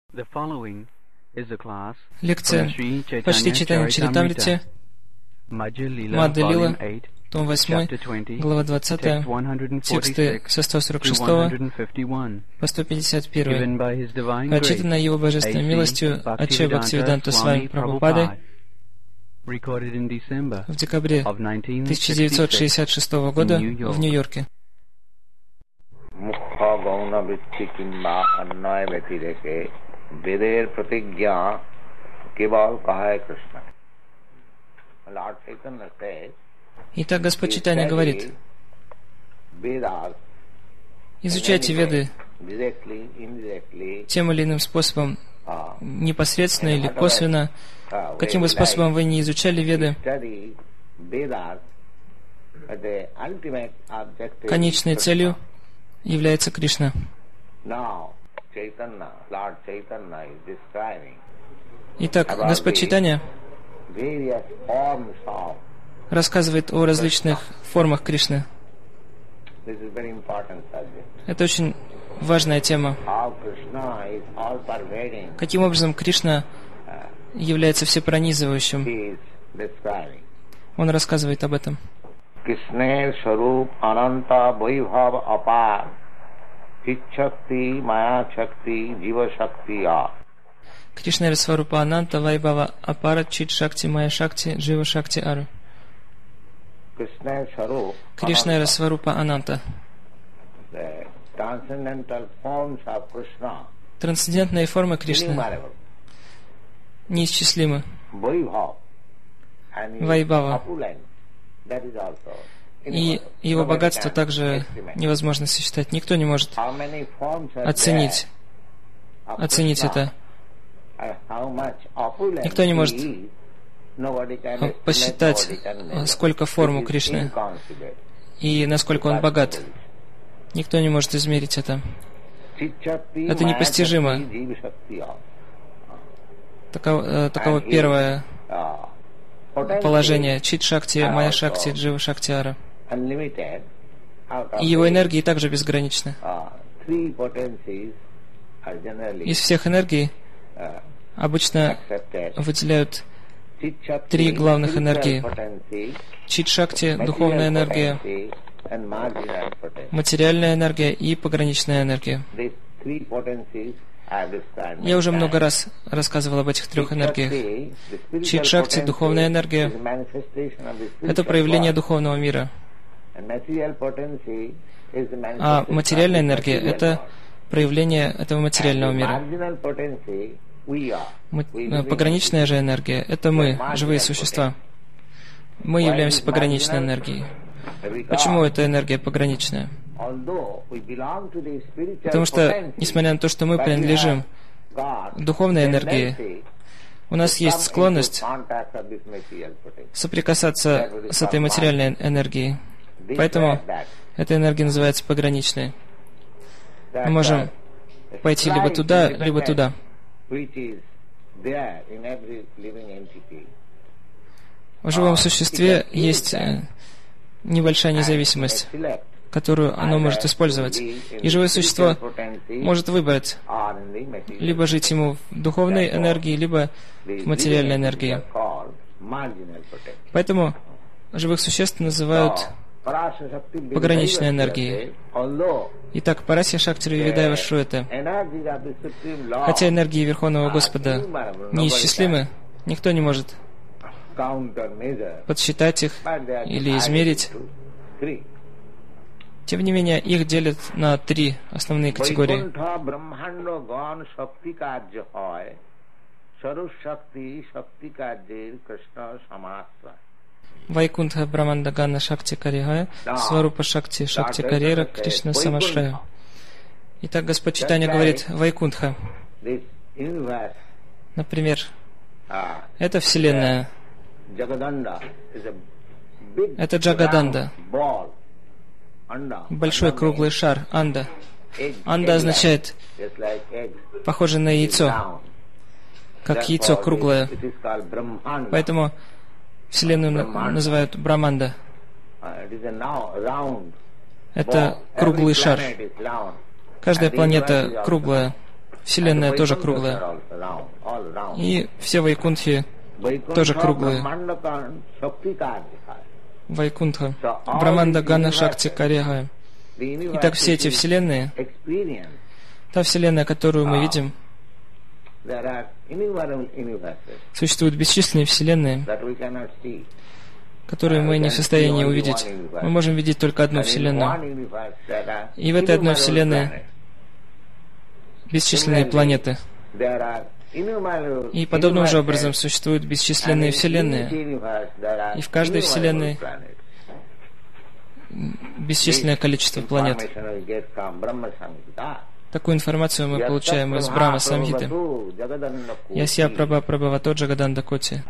Лекция по Шри Чайтанья Чаритамрите, Мадхя Лила, том 8, глава 20, тексты со 146 по 151, прочитанная Его Божественной милостью Аче Бхактивиданта Свами Прабхупадой в декабре 1966 года в Нью-Йорке. Итак, Господь Чайтанья говорит: изучайте Веды тем или иным способом, непосредственно или косвенно. Каким бы способом вы ни изучали Веды, конечной целью является Кришна. Итак, Господь Чайтанья рассказывает о различных формах Кришны. Это очень важная тема. Каким образом Кришна является всепронизывающим? Он рассказывает об этом. Кришна Шаруп Ананта Вайбхав Апар Чит-шакти Мая Шакти Джива Шакти А. Кришна Сварупа Ананта Вайбхава Апара Чит-шакти Мая Шакти Джива Шакти Ару. Кришна Сварупа Ананта. Трансцендентные формы Кришны неисчислимы. Вайбхава. И его богатство также невозможно сосчитать. Никто не может оценить это. Никто не может посчитать, сколько форм у Кришны и насколько он богат. Никто не может измерить это. Это непостижимо. Таково первое положение. Чит-шакти, Майя-шакти, Джива-шакти-ара. И его энергии также безграничны. Из всех энергий обычно выделяют три главных энергии. Чит-шакти, духовная энергия, материальная энергия и пограничная энергия. Я уже много раз рассказывал об этих трех энергиях. Чит-шакти, духовная энергия, это проявление духовного мира. А материальная энергия — это проявление этого материального мира. Пограничная же энергия — это мы, живые существа. Мы являемся пограничной энергией. Почему эта энергия пограничная? Потому что, несмотря на то, что мы принадлежим духовной энергии, у нас есть склонность соприкасаться с этой материальной энергией. Поэтому эта энергия называется пограничной. Мы можем пойти либо туда, либо туда. В живом существе есть небольшая независимость, которую оно может использовать. И живое существо может выбрать либо жить ему в духовной энергии, либо в материальной энергии. Поэтому живых существ называют пограничной энергией. Итак, Парасья Шакти Видайва Шруэте. Хотя энергии Верховного Господа неисчислимы, никто не может подсчитать их или измерить. Тем не менее, их делят на три основные категории. Вайкунтха Браманда Ганна Шакти Карихая, Сварупа Шакти Шакти Карьера, Кришна Самашрая. Итак, Господь Чайтанья говорит: Вайкунтха, например, это Вселенная, это Джагаданда, большой круглый шар, Анда. Анда означает похоже на яйцо, как яйцо круглое. Поэтому Вселенную называют Браманда. Это круглый шар. Каждая планета круглая. Вселенная тоже круглая. И все вайкунтхи тоже круглые. Вайкунтха, Браманда, Гана, Шакти, Карьяга. Итак, все эти вселенные, та вселенная, которую мы видим, существуют бесчисленные вселенные, которые мы не в состоянии увидеть. Мы можем видеть только одну вселенную. И в этой одной вселенной бесчисленные планеты. И подобным же образом существуют бесчисленные вселенные. И в каждой вселенной бесчисленное количество планет. Такую информацию мы получаем из Брахма Самхиты. Ясья Прабха Прабхавато Джагаданда Коти.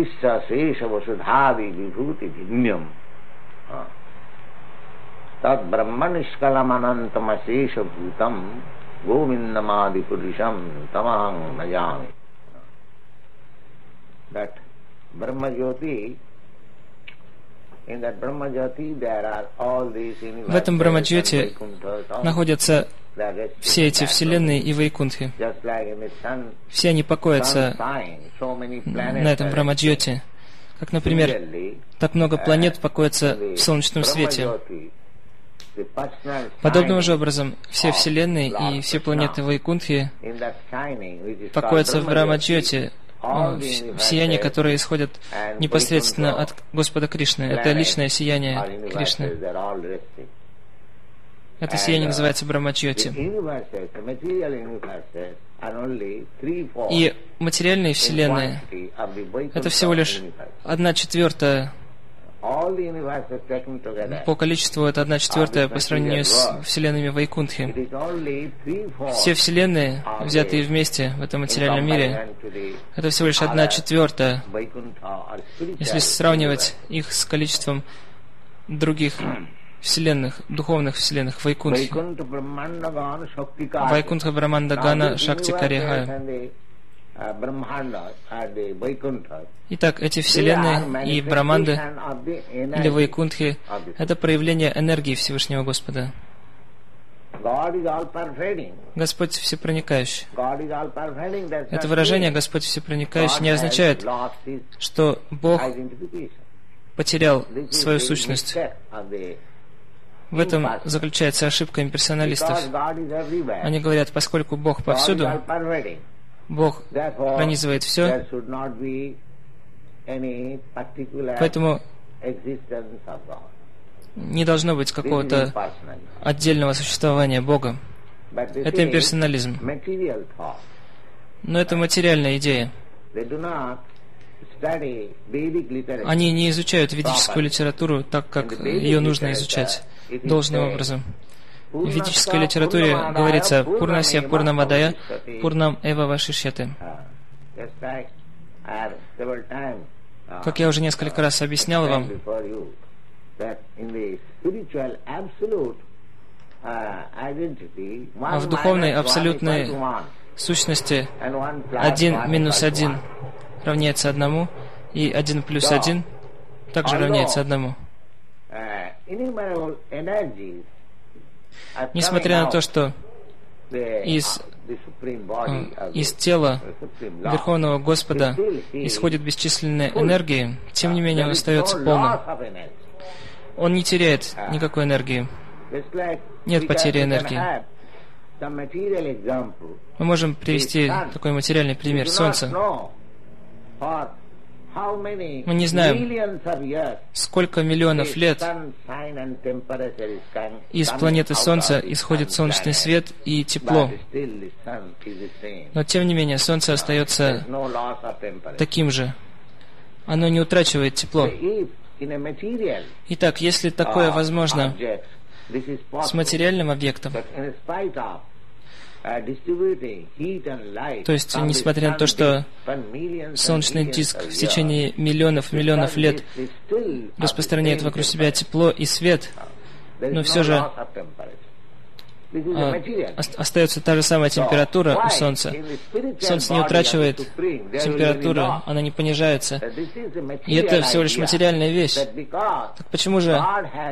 Тад брахманишкаламанантамасеша бхутам Govindamadi Purisham Tamahang Najami. That Brahma Jyoti, in that Brahma Jyoti there are all these universes. В этом Брамаджьоте находятся все эти вселенные и вайкунтхи. Все они покоятся на этом Брамаджьоте. Как, например, так много планет покоятся в солнечном свете. Подобным же образом, все вселенные и все планеты Вайкунтхи покоятся в Брамаджьоте, в сиянии, которое исходит непосредственно от Господа Кришны. Это личное сияние Кришны. Это сияние называется Брамаджьоти. И материальные вселенные — это всего лишь 1/4. По количеству это 1/4 по сравнению с вселенными Вайкунтхи. Все вселенные, взятые вместе в этом материальном мире, это всего лишь 1/4, если сравнивать их с количеством других вселенных, духовных вселенных Вайкунтхи. Вайкунтха, Браманда, Гана, Шакти, Карьяга. Итак, эти вселенные и Браманды или Вайкунтхи — это проявление энергии Всевышнего Господа. Господь всепроникающий. Это выражение «Господь всепроникающий» не означает, что Бог потерял свою сущность. В этом заключается ошибка имперсоналистов. Они говорят, поскольку Бог повсюду, Бог пронизывает все, поэтому не должно быть какого-то отдельного существования Бога. Это имперсонализм. Но это материальная идея. Они не изучают ведическую литературу так, как ее нужно изучать должным образом. В ведической литературе говорится «Пурнасья Пурнамадая Пурнам Эва Вашишьяте». Как я уже несколько раз объяснял вам, в духовной абсолютной сущности 1 минус 1 равняется 1, и 1 плюс 1 также равняется 1. Несмотря на то, что из тела Верховного Господа исходит бесчисленные энергии, тем не менее он остается полным. Он не теряет никакой энергии. Нет потери энергии. Мы можем привести такой материальный пример. Солнце. Мы не знаем, сколько миллионов лет из планеты Солнца исходит солнечный свет и тепло. Но тем не менее Солнце остается таким же. Оно не утрачивает тепло. Итак, если такое возможно с материальным объектом, то есть, несмотря на то, что солнечный диск в течение миллионов лет распространяет вокруг себя тепло и свет, но все же остается та же самая температура у Солнца. Солнце не утрачивает температуру, она не понижается. И это всего лишь материальная вещь. Так почему же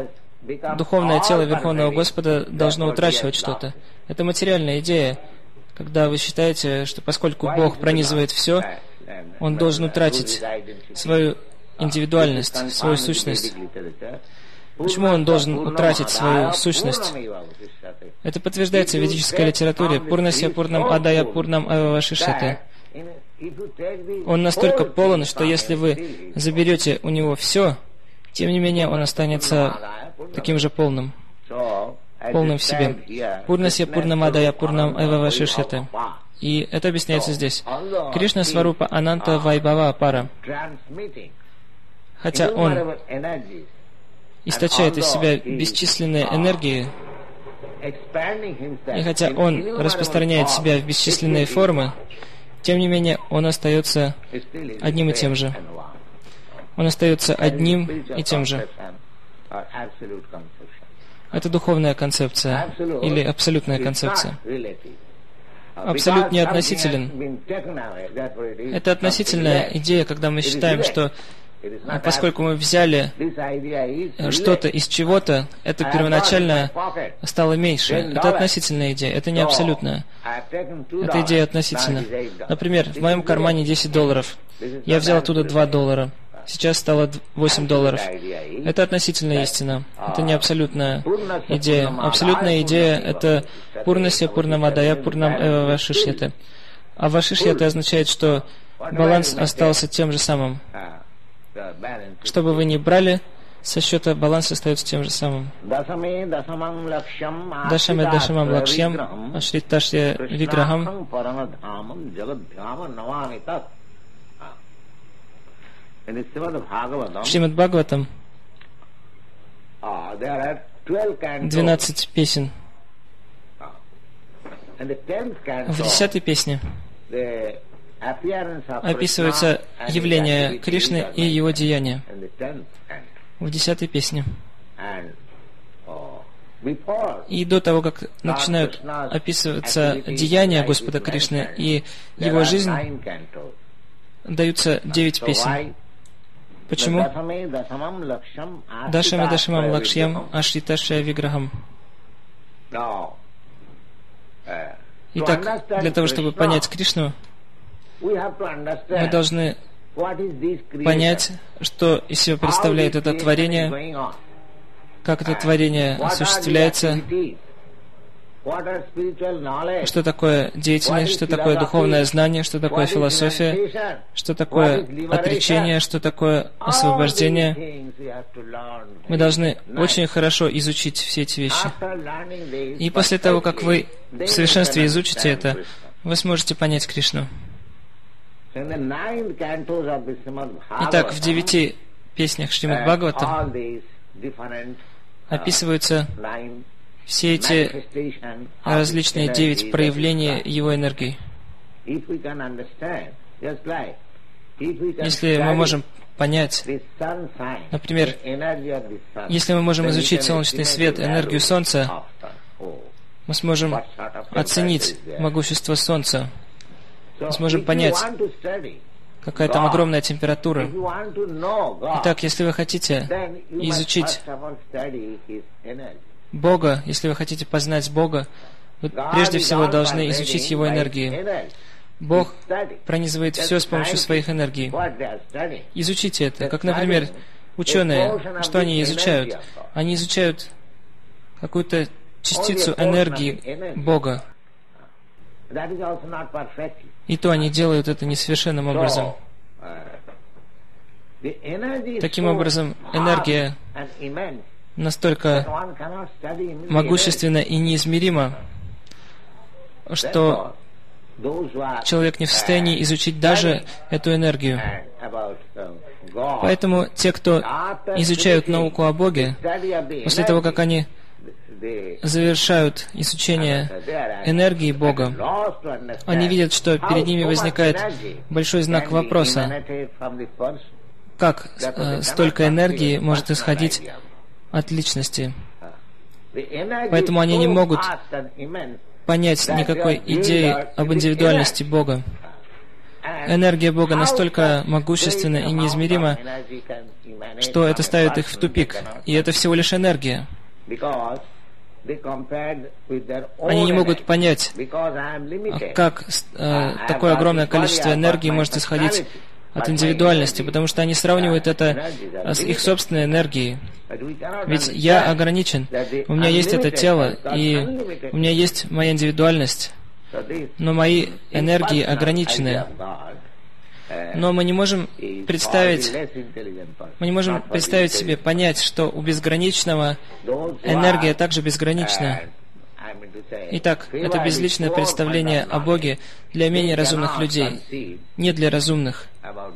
духовное тело Верховного Господа должно утрачивать что-то? Это материальная идея. когда вы считаете, что поскольку Бог пронизывает все, Он должен утратить свою индивидуальность, свою сущность. Почему Он должен утратить свою сущность? Это подтверждается в ведической литературе. Пурнасья пурнам адая пурнам ававашишьяте. Он настолько полон, что если вы заберете у него все, тем не менее он останется таким же полным в себе. Пурнасья пурнам адая пурнам ававашишьяте. И это объясняется здесь. Кришна Сварупа Ананта Вайбава Пара. Хотя Он источает из себя бесчисленные энергии, и хотя Он распространяет себя в бесчисленные формы, тем не менее Он остается одним и тем же. Он остается одним и тем же. Это духовная концепция или абсолютная концепция. Абсолют не относителен. Это относительная идея, когда мы считаем, что поскольку мы взяли что-то из чего-то, это первоначально стало меньше. Это относительная идея, это не абсолютная. Это идея относительна. Например, в моем кармане $10. Я взял оттуда $2. Сейчас стало $8. Это относительная истина. Это не абсолютная идея. Абсолютная идея — это пурнасья пурнамадая пурнам эвавашишьяте. А вашишьяте означает, что баланс остался тем же самым. Что бы вы ни брали, со счета баланс остается тем же самым. Дашаме дашамам лакшьям ашриташья виграхам. В Шримад Бхагаватам 12 песен. В 10-й песне описывается явление Кришны и его деяния. В 10-й песне. И до того, как начинают описываться деяния Господа Кришны и его жизнь, даются 9 песен. Почему? Дашаме дашамам лакшьям ашриташья виграхам. Итак, для того, чтобы понять Кришну, мы должны понять, что из себя представляет это творение, как это творение осуществляется, что такое деятельность, что такое духовное знание, что такое философия, что такое отречение, что такое освобождение. Мы должны очень хорошо изучить все эти вещи. И после того, как вы в совершенстве изучите это, вы сможете понять Кришну. Итак, в 9 песнях Шримад Бхагавата описываются все эти различные 9 проявлений его энергии. Если мы можем понять, например, если мы можем изучить солнечный свет, энергию Солнца, мы сможем оценить могущество Солнца. Мы сможем понять, какая там огромная температура. Итак, если вы хотите изучить Бога, если вы хотите познать Бога, вы прежде всего должны изучить Его энергии. Бог пронизывает все с помощью своих энергий. Изучите это. Как, например, ученые, что они изучают? Они изучают какую-то частицу энергии Бога. И то они делают это несовершенным образом. Таким образом, энергия настолько могущественна и неизмерима, что человек не в состоянии изучить даже эту энергию. Поэтому те, кто изучают науку о Боге, после того, как они завершают изучение энергии Бога, они видят, что перед ними возникает большой знак вопроса. Как столько энергии может исходить от личности? Поэтому они не могут понять никакой идеи об индивидуальности Бога. Энергия Бога настолько могущественна и неизмерима, что это ставит их в тупик. И это всего лишь энергия. Они не могут понять, как такое огромное количество энергии может исходить от индивидуальности, потому что они сравнивают это с их собственной энергией. Ведь я ограничен, у меня есть это тело, и у меня есть моя индивидуальность, но мои энергии ограничены. Но мы не можем представить себе, понять, что у безграничного энергия также безгранична. Итак, это безличное представление о Боге для менее разумных людей, не для разумных.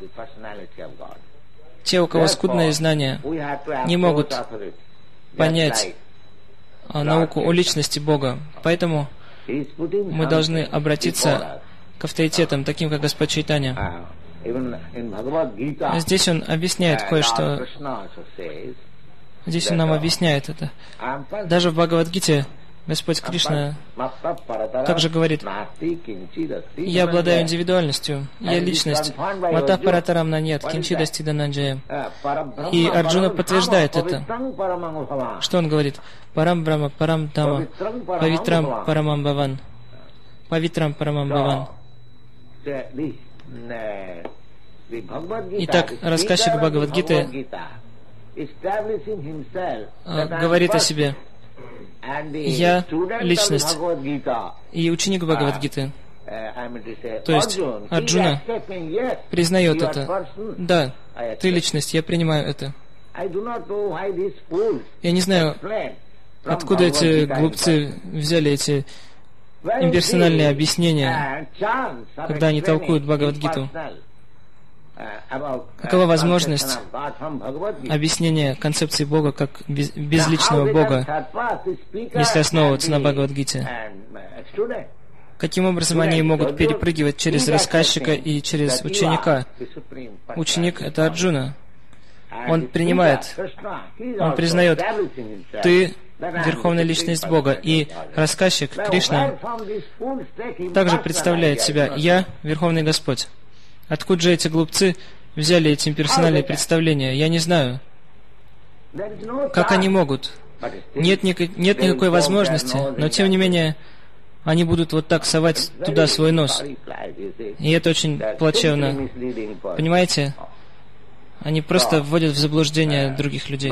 Те, у кого скудные знания, не могут понять науку о личности Бога. Поэтому мы должны обратиться к авторитетам, таким как Господь Чайтанья. Здесь он объясняет кое-что. Здесь он нам объясняет это. Даже в Бхагавад-гите Господь Кришна также говорит: «Я обладаю индивидуальностью, я личность, матах паратарамна нет, кинчидасти дананджая». И Арджуна подтверждает это. Что он говорит? «Парам брама, парам дама, павитрам парамам баван». Павитрам парамам баван. Итак, рассказчик Бхагавад-гиты говорит о себе: «Я личность и ученик Бхагавад-гиты». То есть Арджуна признает это. Да, ты личность, я принимаю это. Я не знаю, откуда эти глупцы взяли эти имперсональные объяснения, когда они толкуют Бхагавад-гиту. Какова возможность объяснения концепции Бога как безличного Бога, если основываться на Бхагавад-гите? Каким образом они могут перепрыгивать через рассказчика и через ученика? Ученик — это Арджуна. Он принимает, он признает: ты верховная личность Бога, и рассказчик Кришна также представляет себя: я Верховный Господь. Откуда же эти глупцы взяли эти имперсональные представления? Я не знаю. Как они могут? Нет никакой возможности, но тем не менее они будут вот так совать туда свой нос. И это очень плачевно. Понимаете? Они просто вводят в заблуждение других людей.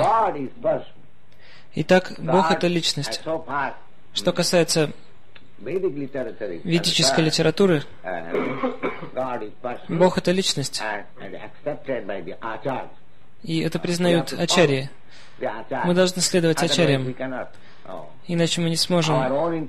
Итак, Бог — это личность. Что касается ведической литературы, Бог — это личность. И это признают ачарьи. Мы должны следовать ачарьям, иначе мы не сможем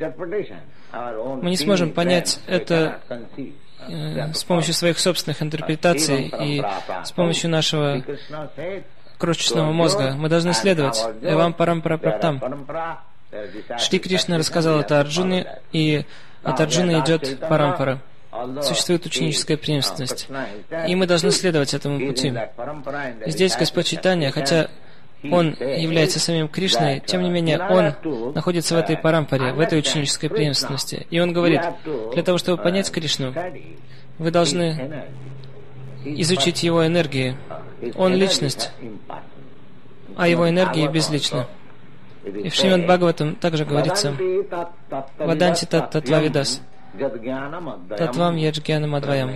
понять это с помощью своих собственных интерпретаций и с помощью нашего крошечного мозга. Мы должны следовать Эвам Парампара Праптам. Шри Кришна рассказал это Арджуне, и от Арджуны идет Парампара. Существует ученическая преемственность. И мы должны следовать этому пути. Здесь Господь Чайтанья, хотя Он является самим Кришной, тем не менее Он находится в этой парампаре, в этой ученической преемственности. И Он говорит: для того, чтобы понять Кришну, вы должны изучить Его энергии. Он личность, а Его энергии безличны. И в Шримад Бхагаватам также говорится: «Ваданти тат татвавидас, татвам яджгьянам адваям».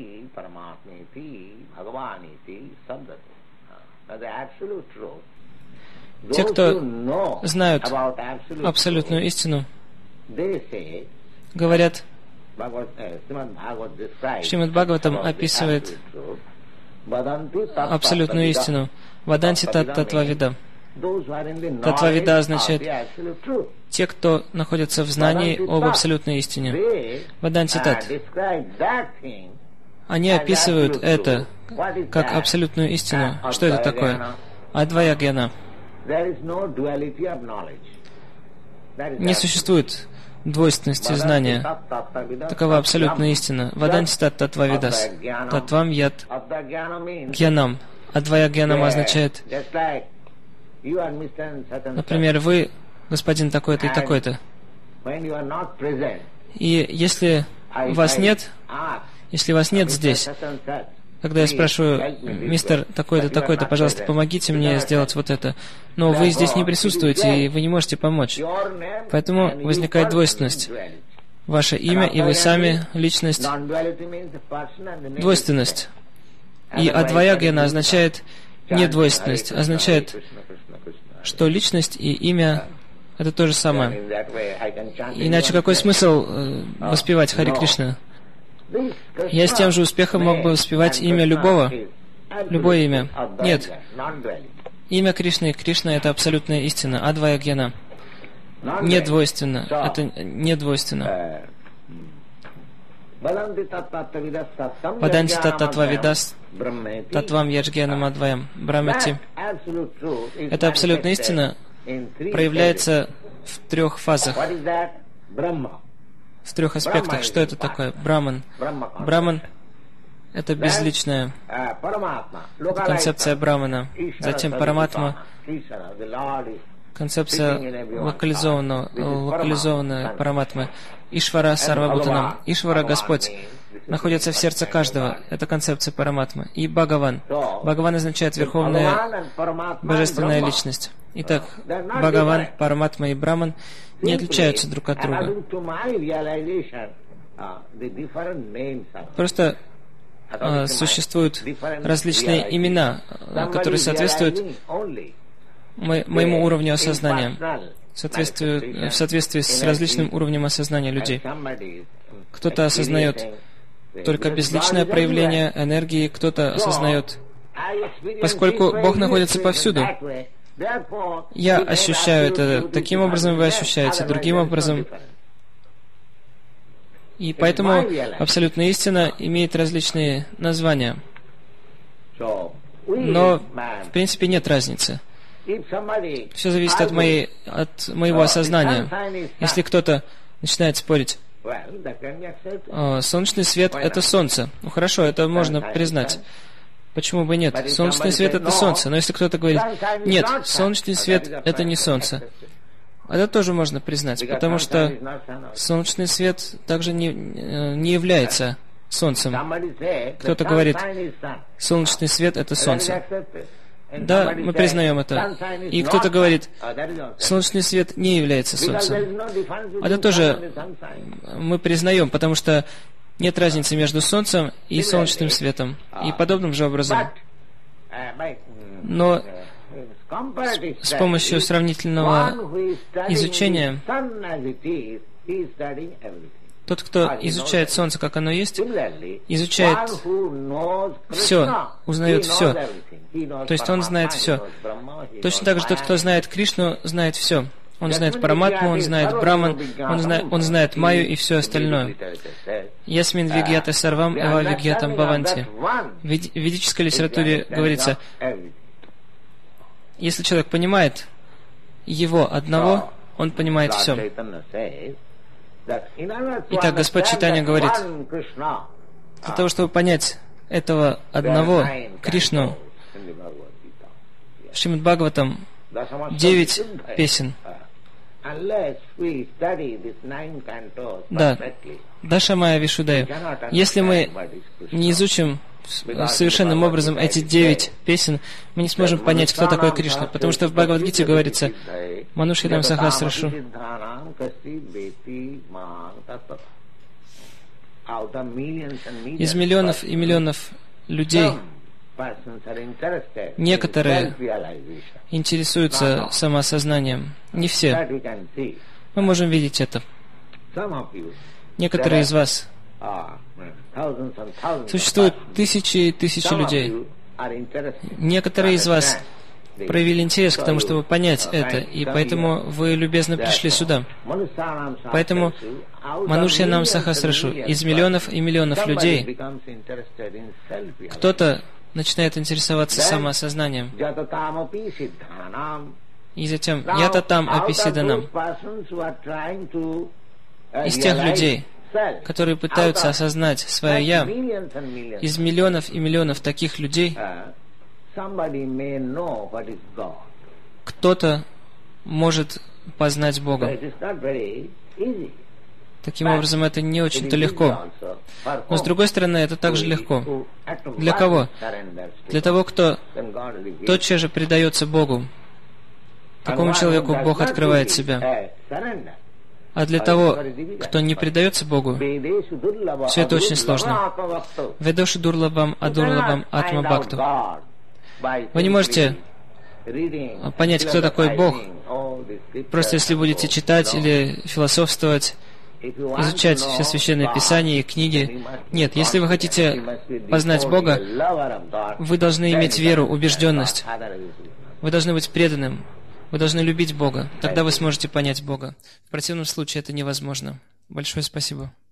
Те, кто знают абсолютную истину, говорят, Шримад Бхагаватам описывает абсолютную истину. «Ваданти тат татвавида». Татвавида означает те, кто находится в знании об абсолютной истине. Ваданти тат. Они описывают это как абсолютную истину. Что это такое? Адвая гьяна. Не существует двойственности знания. Такова абсолютная истина. Ваданти тат татвавидас. Татвам яд гьянам. Адвая гьянам означает: например, вы, господин такой-то и такой-то. И если вас нет здесь, когда я спрашиваю: мистер такой-то, такой-то, пожалуйста, помогите мне сделать вот это. Но вы здесь не присутствуете, и вы не можете помочь. Поэтому возникает двойственность. Ваше имя и вы сами, личность. Двойственность. И адвая-гьяна означает недвойственность, означает, что личность и имя — это то же самое. Иначе какой смысл воспевать Хари Кришна? Я с тем же успехом мог бы воспевать имя любое имя. Нет. Имя Кришны, Кришна — это абсолютная истина, адвая-гьяна. Недвойственно. Это недвойственно. Ваданти таттвавидас татвам яджгьянам адваям брамати. Это абсолютная истина проявляется в 3 фазах, в 3 аспектах. Что это такое? Браман. Браман — это безличное. Это концепция Брамана. Затем Параматма — концепция локализованная Параматмы. Ишвара Сарвабхутанам. Ишвара — Господь, находится в сердце каждого. Это концепция Параматмы. И Бхагаван. Бхагаван означает Верховная Божественная Личность. Итак, Бхагаван, Параматма и Браман не отличаются друг от друга. Просто существуют различные имена, которые соответствуют моему уровню осознания, в соответствии с различным уровнем осознания людей. Кто-то осознает только безличное проявление энергии, кто-то осознает, поскольку Бог находится повсюду. Я ощущаю это таким образом, вы ощущаете другим образом. И поэтому абсолютная истина имеет различные названия. Но, в принципе, нет разницы. Все зависит от моего осознания. Если кто-то начинает спорить: солнечный свет — это солнце. Ну хорошо, это можно признать. Почему бы нет? Солнечный свет — это солнце. Но если кто-то говорит: нет, солнечный свет — это не солнце, это тоже можно признать, потому что солнечный свет также не является солнцем. Кто-то говорит: солнечный свет — это солнце. Да, мы признаем это. И кто-то говорит: солнечный свет не является солнцем. Это тоже мы признаем, потому что нет разницы между солнцем и солнечным светом. И подобным же образом. Но с помощью сравнительного изучения тот, кто изучает солнце, как оно есть, изучает все, узнает все. То есть он знает все. Точно так же тот, кто знает Кришну, знает все. Он знает Параматму, он знает Браман, он знает Майю и все остальное. Ясмин вигьята сарвам эва вигьятам бхаванти. В ведической литературе говорится: если человек понимает его одного, он понимает все. Итак, Господь Чайтанья говорит: для того, чтобы понять этого одного Кришну, в Шримад Бхагаватам 9 песен. Да, Даша Майя Вишудея. Если мы не изучим совершенным образом эти 9 песен, мы не сможем понять, кто такой Кришна. Потому что в Бхагавад-гите говорится: Манушьянам Сахасрашу. Из миллионов и миллионов людей некоторые интересуются самоосознанием. Не все. Мы можем видеть это. Некоторые из вас. Существуют тысячи и тысячи людей. Некоторые из вас проявили интерес к тому, чтобы понять это, и поэтому вы любезно пришли сюда. Поэтому Манушьянам Сахасрашу, из миллионов и миллионов людей, кто-то начинает интересоваться самоосознанием. И затем ята там аписиданам. Из тех людей, которые пытаются осознать свое «я», из миллионов и миллионов таких людей, кто-то может познать Бога. Таким образом, это не очень-то легко. Но с другой стороны, это также легко. Для кого? Для того, кто тотчас же предается Богу. Такому человеку Бог открывает себя. А для того, кто не предается Богу, все это очень сложно. Ведоши дурлабам адурлабам атма бхакту. Вы не можете понять, кто такой Бог, просто если будете читать или философствовать, изучать все священные писания и книги. Нет, если вы хотите познать Бога, вы должны иметь веру, убежденность. Вы должны быть преданным. Вы должны любить Бога. Тогда вы сможете понять Бога. В противном случае это невозможно. Большое спасибо.